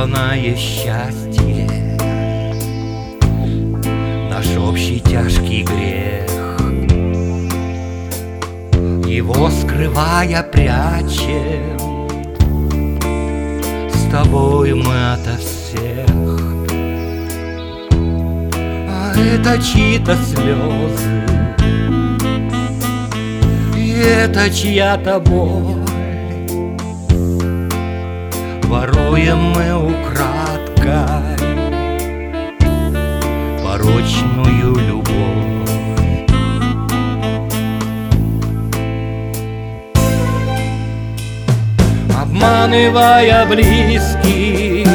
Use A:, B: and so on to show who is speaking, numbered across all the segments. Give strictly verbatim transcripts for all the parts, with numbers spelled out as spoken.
A: неслыханное счастье, наш общий тяжкий грех. Его скрывая прячем, с тобой мы ото всех. А это чьи-то слезы, и это чья-то боль. Воруем мы украдкой порочную любовь. Обманывая близких,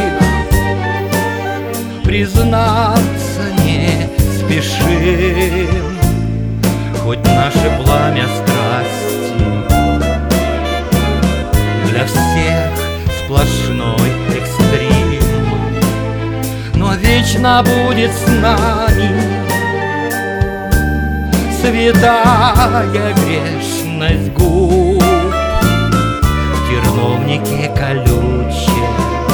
A: признаться не спешим, хоть наше пламя страсти для всех сплошной экстрим, но вечно будет с нами святая грешность губ. В терновнике колючем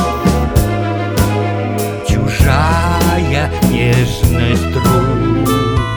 A: чужая нежность рук.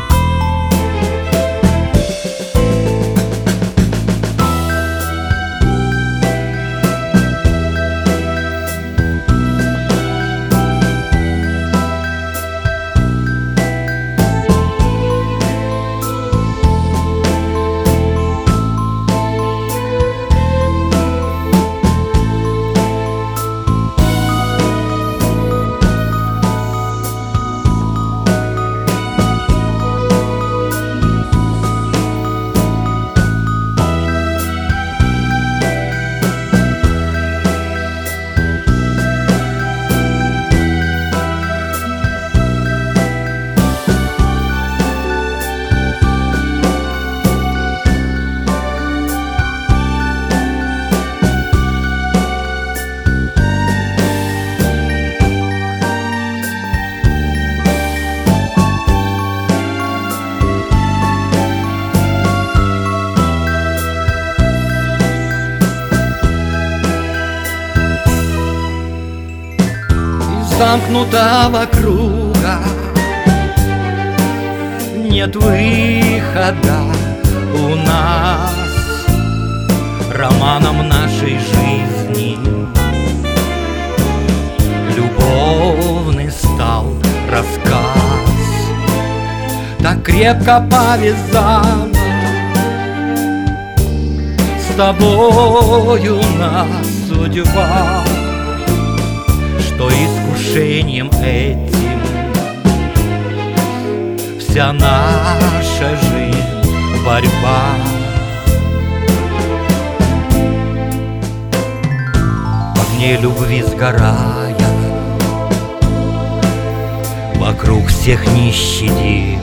A: Замкнутого круга нет выхода у нас. Романом нашей жизни любовный стал рассказ. Так крепко повязана с тобою нас судьба, что искушением этим вся наша жизнь борьба. В огне любви сгорая, вокруг всех не щадим,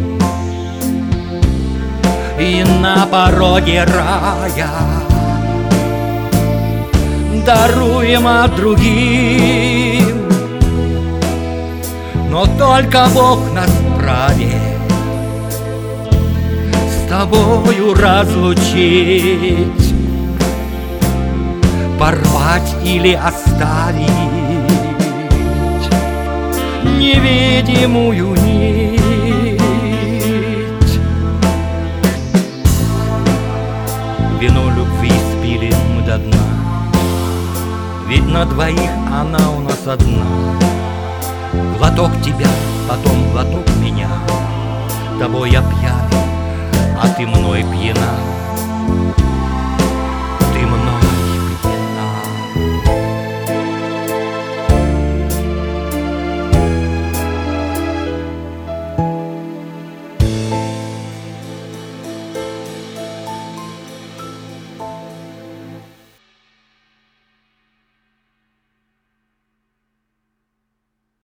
A: и на пороге рая даруем от другим. Но только Бог нас вправе с тобою разлучить, порвать или оставить невидимую нить. Вино любви спили мы до дна, ведь на двоих она у нас одна. Глоток тебя, потом глоток меня, тобой я пьян, а ты мной пьяна.